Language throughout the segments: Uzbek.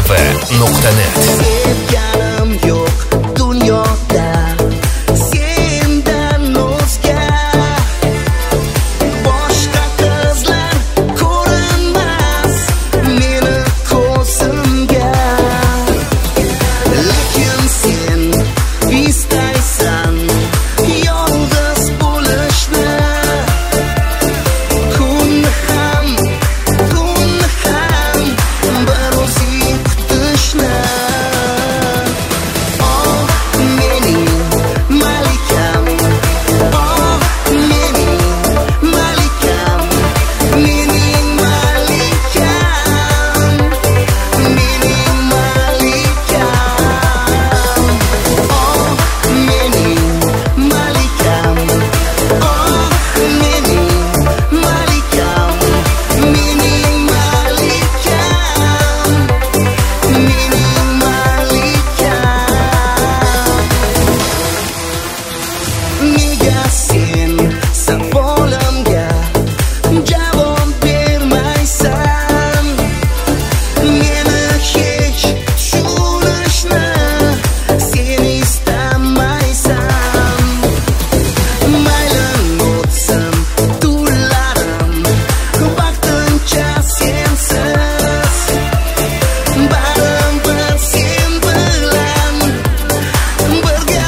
mustv.net. Sevganim yo'q dunyoda sendan o'zga, boshqa qizlar ko'rinmas meni ko'zimga, lekin sen istaysan yolg'iz bo'lishni, kun ham bir o'zing kutishni. Oh mening malikam, oh mening malikam, mening malikam, mening malikam. Oh mening malikam, oh mening malikam, mening malikam, mening malikam. Nega sen savolimga javob bermaysan? Meni hech tushunishni sen istamaysan. Maylim o'tsin tunlarim vaqtincha sensiz, baribir sen bilan birga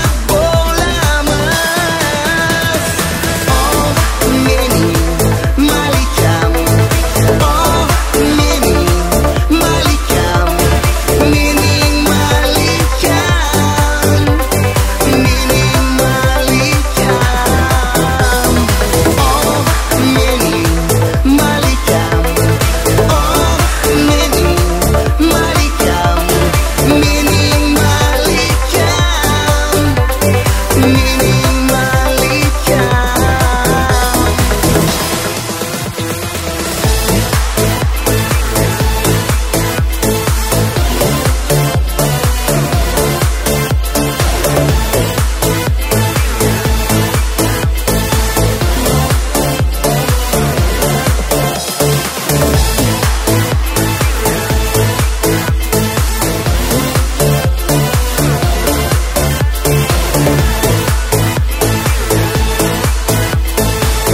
bo'lamiz. Oh mening malikam, oh mening malikam, mening malikam, mening malikam. Oh mening malikam, oh mening malikam, mening malikam, mening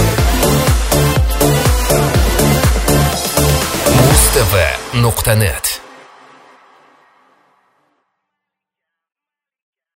mustv.net.